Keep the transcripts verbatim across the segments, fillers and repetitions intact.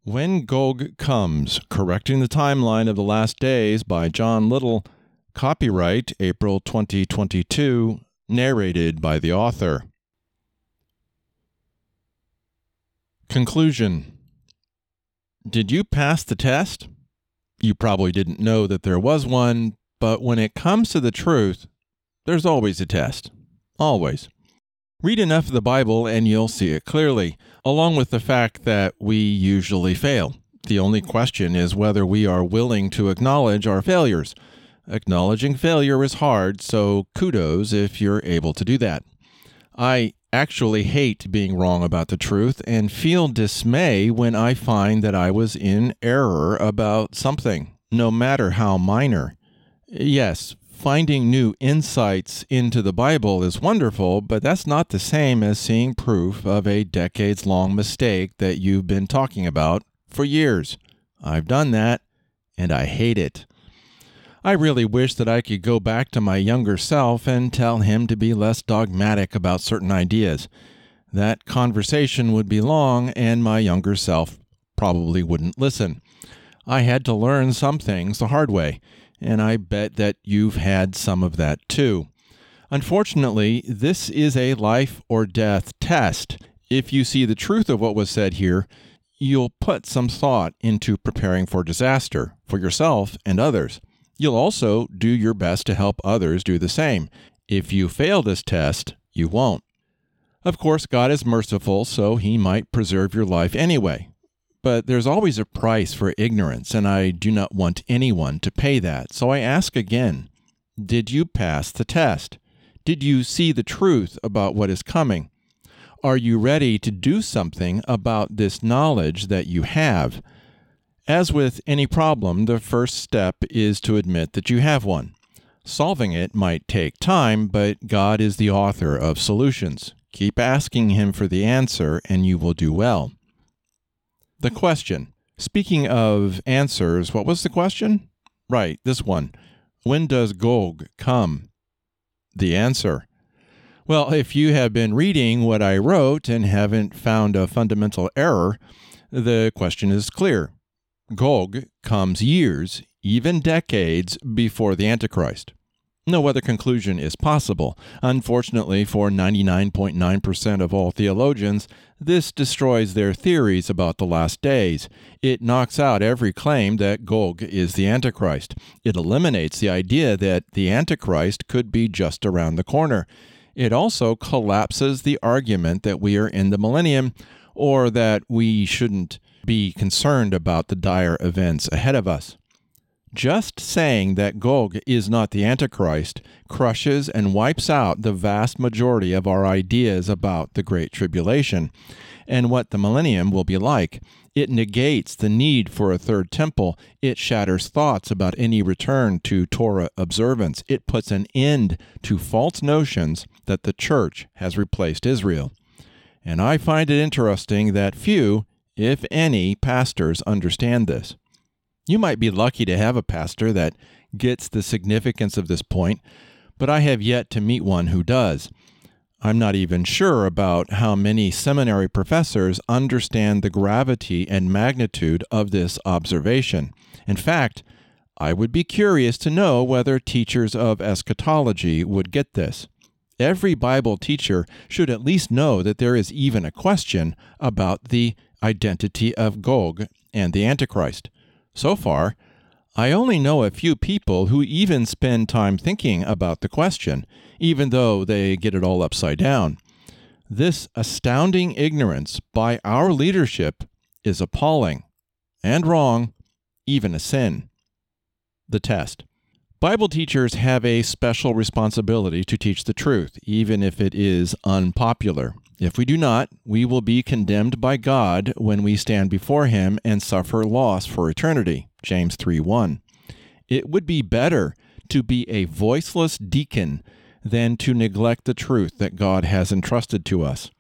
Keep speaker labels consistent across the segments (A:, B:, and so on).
A: When Gog Comes, Correcting the Timeline of the Last Days by John Little, copyright April twenty twenty-two, narrated by the author. Conclusion. Did you pass the test? You probably didn't know that there was one, but when it comes to the truth, there's always a test. Always. Read enough of the Bible and you'll see it clearly, along with the fact that we usually fail. The only question is whether we are willing to acknowledge our failures. Acknowledging failure is hard, so kudos if you're able to do that. I actually hate being wrong about the truth and feel dismay when I find that I was in error about something, no matter how minor. Yes, finding new insights into the Bible is wonderful, but that's not the same as seeing proof of a decades-long mistake that you've been talking about for years. I've done that, and I hate it. I really wish that I could go back to my younger self and tell him to be less dogmatic about certain ideas. That conversation would be long, and my younger self probably wouldn't listen. I had to learn some things the hard way, and I bet that you've had some of that too. Unfortunately, this is a life or death test. If you see the truth of what was said here, you'll put some thought into preparing for disaster, for yourself and others. You'll also do your best to help others do the same. If you fail this test, you won't. Of course, God is merciful, so He might preserve your life anyway. But there's always a price for ignorance, and I do not want anyone to pay that. So I ask again, did you pass the test? Did you see the truth about what is coming? Are you ready to do something about this knowledge that you have? As with any problem, the first step is to admit that you have one. Solving it might take time, but God is the author of solutions. Keep asking Him for the answer, and you will do well. The question. Speaking of answers, what was the question? Right, this one. When does Gog come? The answer. Well, if you have been reading what I wrote and haven't found a fundamental error, the question is clear. Gog comes years, even decades, before the Antichrist. No other conclusion is possible. Unfortunately, for ninety-nine point nine percent of all theologians, this destroys their theories about the last days. It knocks out every claim that Gog is the Antichrist. It eliminates the idea that the Antichrist could be just around the corner. It also collapses the argument that we are in the millennium, or that we shouldn't be concerned about the dire events ahead of us. Just saying that Gog is not the Antichrist crushes and wipes out the vast majority of our ideas about the Great Tribulation and what the millennium will be like. It negates the need for a third temple. It shatters thoughts about any return to Torah observance. It puts an end to false notions that the church has replaced Israel. And I find it interesting that few, if any, pastors understand this. You might be lucky to have a pastor that gets the significance of this point, but I have yet to meet one who does. I'm not even sure about how many seminary professors understand the gravity and magnitude of this observation. In fact, I would be curious to know whether teachers of eschatology would get this. Every Bible teacher should at least know that there is even a question about the identity of Gog and the Antichrist. So far, I only know a few people who even spend time thinking about the question, even though they get it all upside down. This astounding ignorance by our leadership is appalling and wrong, even a sin. The test. Bible teachers have a special responsibility to teach the truth, even if it is unpopular. If we do not, we will be condemned by God when we stand before Him and suffer loss for eternity. James three one. It would be better to be a voiceless deacon than to neglect the truth that God has entrusted to us.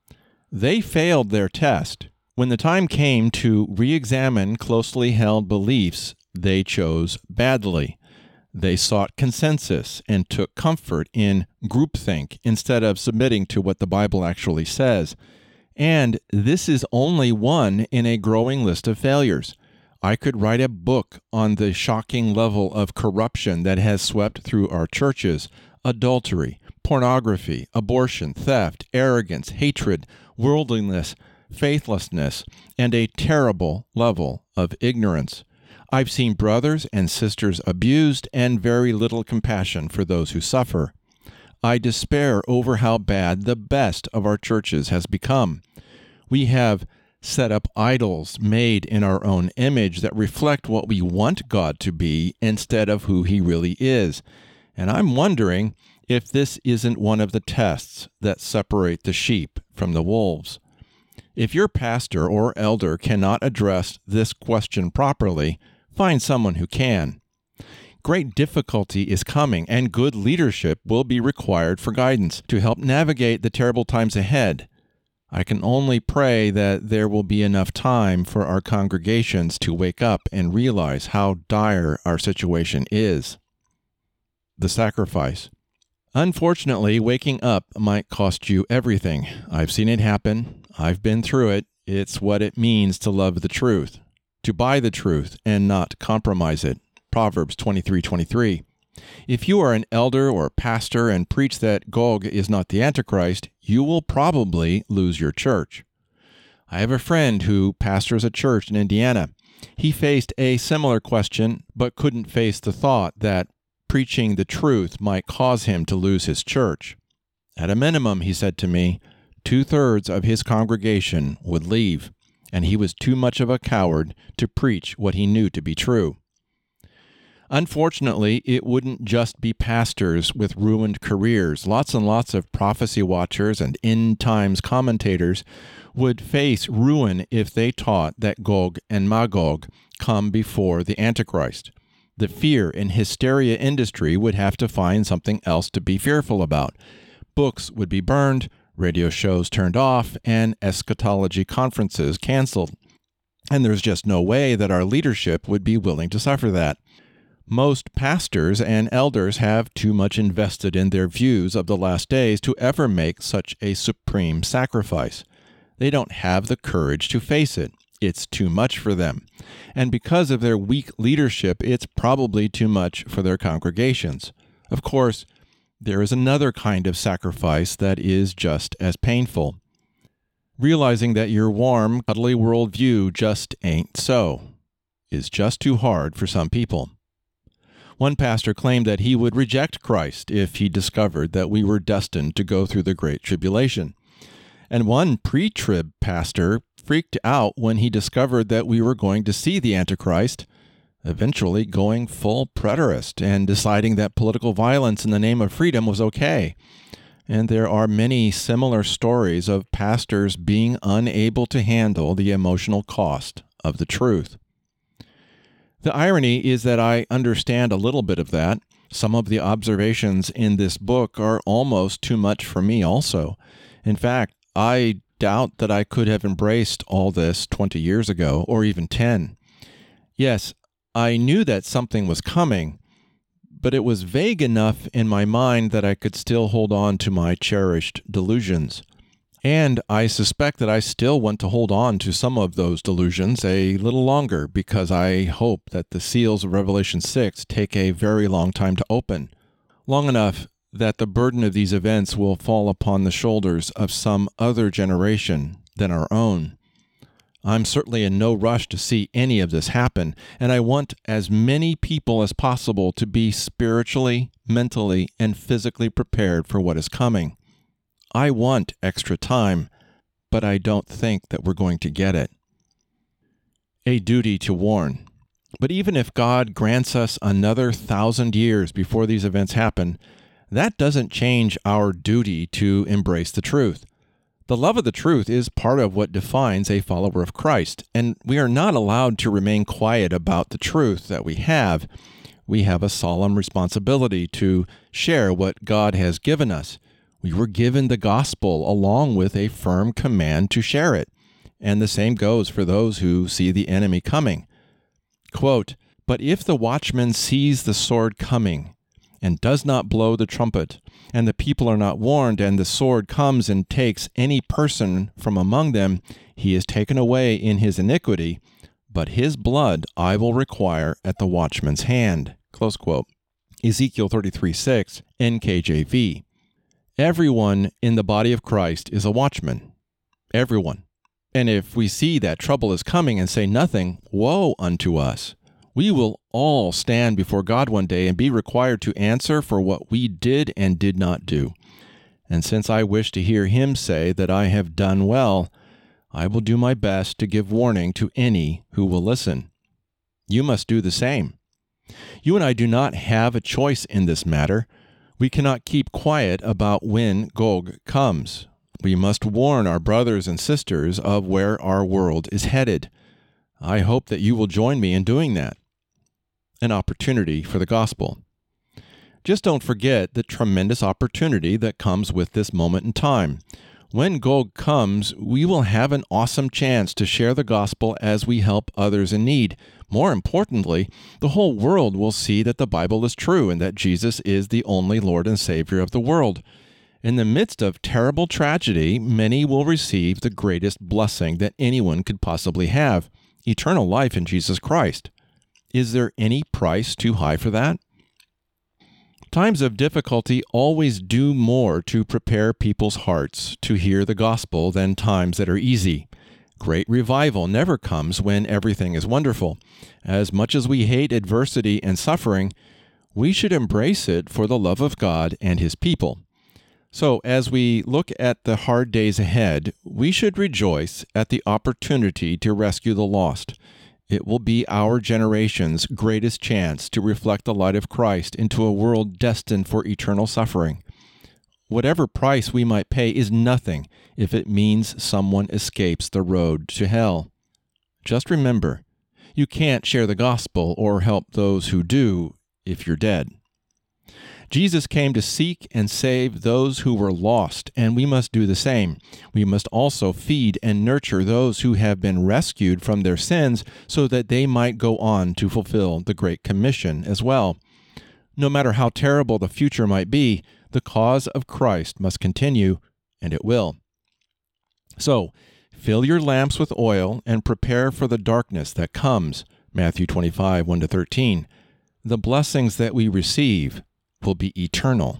A: They failed their test. When the time came to re-examine closely held beliefs, they chose badly. They sought consensus and took comfort in groupthink instead of submitting to what the Bible actually says. And this is only one in a growing list of failures. I could write a book on the shocking level of corruption that has swept through our churches: adultery, pornography, abortion, theft, arrogance, hatred, worldliness, faithlessness, and a terrible level of ignorance. I've seen brothers and sisters abused and very little compassion for those who suffer. I despair over how bad the best of our churches has become. We have set up idols made in our own image that reflect what we want God to be instead of who he really is. And I'm wondering if this isn't one of the tests that separate the sheep from the wolves. If your pastor or elder cannot address this question properly, find someone who can. Great difficulty is coming, and good leadership will be required for guidance to help navigate the terrible times ahead. I can only pray that there will be enough time for our congregations to wake up and realize how dire our situation is. The sacrifice. Unfortunately, waking up might cost you everything. I've seen it happen. I've been through it. It's what it means to love the truth, to buy the truth and not compromise it. Proverbs twenty-three twenty-three. If you are an elder or pastor and preach that Gog is not the Antichrist, you will probably lose your church. I have a friend who pastors a church in Indiana. He faced a similar question, but couldn't face the thought that preaching the truth might cause him to lose his church. At a minimum, he said to me, two-thirds of his congregation would leave, and he was too much of a coward to preach what he knew to be true. Unfortunately, it wouldn't just be pastors with ruined careers. Lots and lots of prophecy watchers and end times commentators would face ruin if they taught that Gog and Magog come before the Antichrist. The fear and hysteria industry would have to find something else to be fearful about. Books would be burned, radio shows turned off, and eschatology conferences canceled. And there's just no way that our leadership would be willing to suffer that. Most pastors and elders have too much invested in their views of the last days to ever make such a supreme sacrifice. They don't have the courage to face it. It's too much for them. And because of their weak leadership, it's probably too much for their congregations. Of course, there is another kind of sacrifice that is just as painful. Realizing that your warm, cuddly worldview just ain't so is just too hard for some people. One pastor claimed that he would reject Christ if he discovered that we were destined to go through the Great Tribulation. And one pre-trib pastor freaked out when he discovered that we were going to see the Antichrist, eventually going full preterist and deciding that political violence in the name of freedom was okay. And there are many similar stories of pastors being unable to handle the emotional cost of the truth. The irony is that I understand a little bit of that. Some of the observations in this book are almost too much for me also. In fact, I doubt that I could have embraced all this twenty years ago, or even ten. Yes, I knew that something was coming, but it was vague enough in my mind that I could still hold on to my cherished delusions. And I suspect that I still want to hold on to some of those delusions a little longer because I hope that the seals of Revelation six take a very long time to open, long enough that the burden of these events will fall upon the shoulders of some other generation than our own. I'm certainly in no rush to see any of this happen, and I want as many people as possible to be spiritually, mentally, and physically prepared for what is coming. I want extra time, but I don't think that we're going to get it. A duty to warn. But even if God grants us another thousand years before these events happen, that doesn't change our duty to embrace the truth. The love of the truth is part of what defines a follower of Christ, and we are not allowed to remain quiet about the truth that we have. We have a solemn responsibility to share what God has given us. We were given the gospel along with a firm command to share it, and the same goes for those who see the enemy coming. Quote, "But if the watchman sees the sword coming, and does not blow the trumpet, and the people are not warned, and the sword comes and takes any person from among them, he is taken away in his iniquity, but his blood I will require at the watchman's hand." Close quote. Ezekiel thirty-three six, N K J V. Everyone in the body of Christ is a watchman. Everyone. And if we see that trouble is coming and say nothing, woe unto us. We will all stand before God one day and be required to answer for what we did and did not do. And since I wish to hear him say that I have done well, I will do my best to give warning to any who will listen. You must do the same. You and I do not have a choice in this matter. We cannot keep quiet about when Gog comes. We must warn our brothers and sisters of where our world is headed. I hope that you will join me in doing that. An opportunity for the gospel. Just don't forget the tremendous opportunity that comes with this moment in time. When Gog comes, we will have an awesome chance to share the gospel as we help others in need. More importantly, the whole world will see that the Bible is true and that Jesus is the only Lord and Savior of the world. In the midst of terrible tragedy, many will receive the greatest blessing that anyone could possibly have, eternal life in Jesus Christ. Is there any price too high for that? Times of difficulty always do more to prepare people's hearts to hear the gospel than times that are easy. Great revival never comes when everything is wonderful. As much as we hate adversity and suffering, we should embrace it for the love of God and His people. So, as we look at the hard days ahead, we should rejoice at the opportunity to rescue the lost. It will be our generation's greatest chance to reflect the light of Christ into a world destined for eternal suffering. Whatever price we might pay is nothing if it means someone escapes the road to hell. Just remember, you can't share the gospel or help those who do if you're dead. Jesus came to seek and save those who were lost, and we must do the same. We must also feed and nurture those who have been rescued from their sins so that they might go on to fulfill the Great Commission as well. No matter how terrible the future might be, the cause of Christ must continue, and it will. So, fill your lamps with oil and prepare for the darkness that comes. Matthew twenty-five, one to thirteen. The blessings that we receive will be eternal.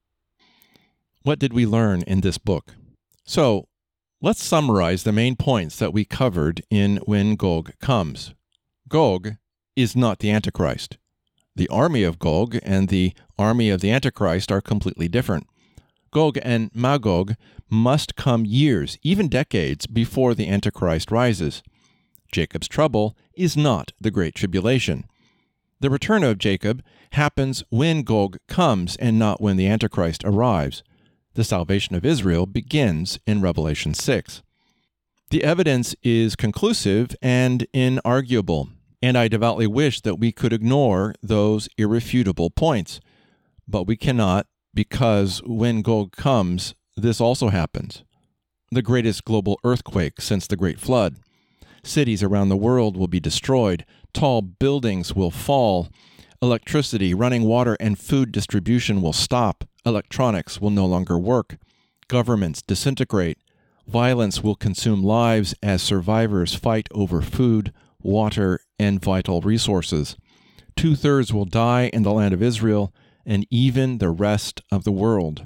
A: What did we learn in this book? So, let's summarize the main points that we covered in When Gog Comes. Gog is not the Antichrist. The army of Gog and the army of the Antichrist are completely different. Gog and Magog must come years, even decades, before the Antichrist rises. Jacob's trouble is not the Great Tribulation. The return of Jacob happens when Gog comes and not when the Antichrist arrives. The salvation of Israel begins in Revelation six. The evidence is conclusive and inarguable, and I devoutly wish that we could ignore those irrefutable points. But we cannot, because when Gog comes, this also happens. The greatest global earthquake since the Great Flood. Cities around the world will be destroyed. Tall buildings will fall. Electricity, running water, and food distribution will stop. Electronics will no longer work. Governments disintegrate. Violence will consume lives as survivors fight over food, water, and vital resources. Two-thirds will die in the land of Israel, and even the rest of the world.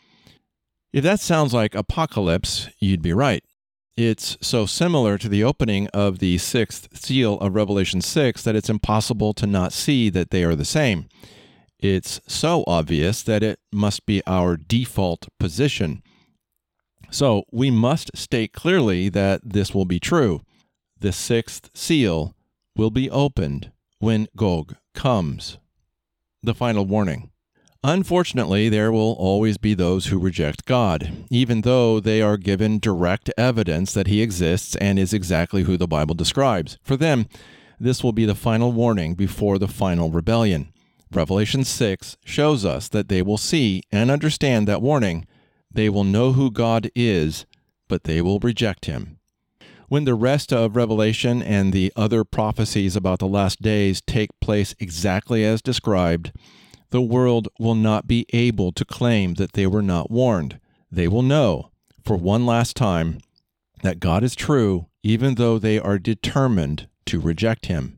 A: If that sounds like apocalypse, you'd be right. It's so similar to the opening of the sixth seal of Revelation six that it's impossible to not see that they are the same. It's so obvious that it must be our default position. So we must state clearly that this will be true. The sixth seal will be opened when Gog comes. The final warning. Unfortunately, there will always be those who reject God, even though they are given direct evidence that He exists and is exactly who the Bible describes. For them, this will be the final warning before the final rebellion. Revelation six shows us that they will see and understand that warning. They will know who God is, but they will reject Him. When the rest of Revelation and the other prophecies about the last days take place exactly as described, the world will not be able to claim that they were not warned. They will know, for one last time, that God is true, even though they are determined to reject him.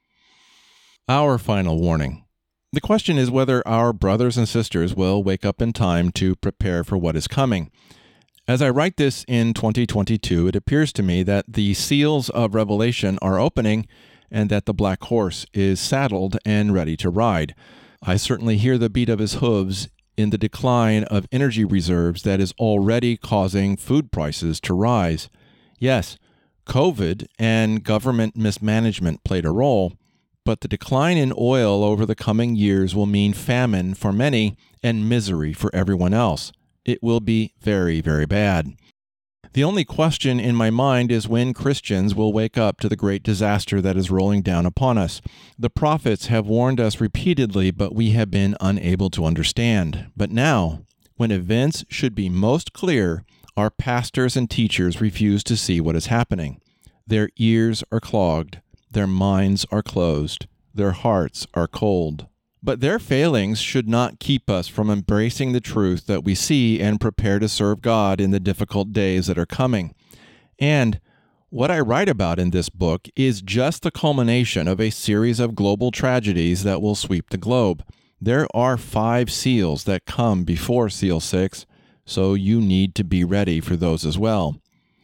A: Our final warning. The question is whether our brothers and sisters will wake up in time to prepare for what is coming. As I write this in twenty twenty-two, it appears to me that the seals of Revelation are opening and that the black horse is saddled and ready to ride. I certainly hear the beat of his hooves in the decline of energy reserves that is already causing food prices to rise. Yes, COVID and government mismanagement played a role, but the decline in oil over the coming years will mean famine for many and misery for everyone else. It will be very, very bad. The only question in my mind is when Christians will wake up to the great disaster that is rolling down upon us. The prophets have warned us repeatedly, but we have been unable to understand. But now, when events should be most clear, our pastors and teachers refuse to see what is happening. Their ears are clogged. Their minds are closed. Their hearts are cold. But their failings should not keep us from embracing the truth that we see and prepare to serve God in the difficult days that are coming. And what I write about in this book is just the culmination of a series of global tragedies that will sweep the globe. There are five seals that come before Seal six, so you need to be ready for those as well.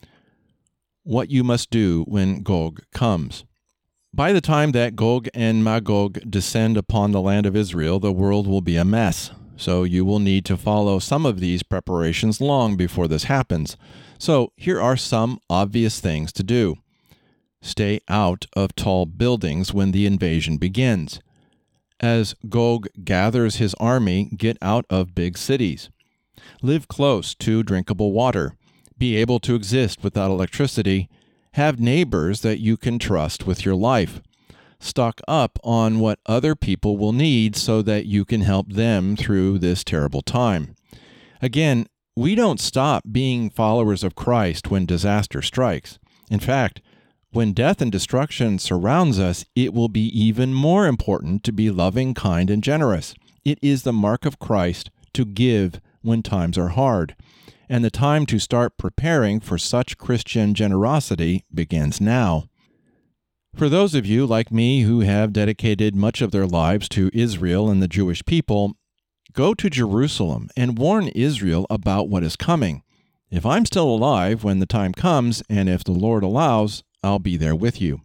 A: What you must do when Gog comes. By the time that Gog and Magog descend upon the land of Israel, the world will be a mess. So you will need to follow some of these preparations long before this happens. So here are some obvious things to do. Stay out of tall buildings when the invasion begins. As Gog gathers his army, get out of big cities. Live close to drinkable water. Be able to exist without electricity. Have neighbors that you can trust with your life. Stock up on what other people will need so that you can help them through this terrible time. Again, we don't stop being followers of Christ when disaster strikes. In fact, when death and destruction surrounds us, it will be even more important to be loving, kind, and generous. It is the mark of Christ to give when times are hard. And the time to start preparing for such Christian generosity begins now. For those of you like me who have dedicated much of their lives to Israel and the Jewish people, go to Jerusalem and warn Israel about what is coming. If I'm still alive when the time comes, and if the Lord allows, I'll be there with you.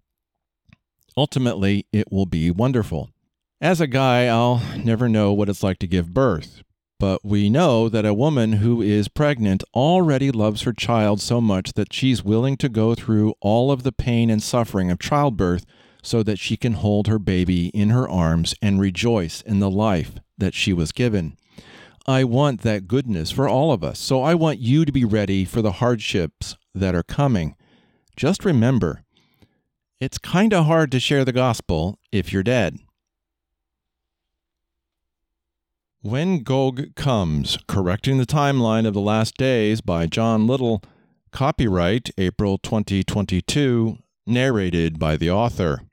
A: Ultimately, it will be wonderful. As a guy, I'll never know what it's like to give birth. But we know that a woman who is pregnant already loves her child so much that she's willing to go through all of the pain and suffering of childbirth so that she can hold her baby in her arms and rejoice in the life that she was given. I want that goodness for all of us, so I want you to be ready for the hardships that are coming. Just remember, it's kind of hard to share the gospel if you're dead. When Gog Comes, Correcting the Timeline of the Last Days by John Little, copyright April twenty twenty-two, narrated by the author.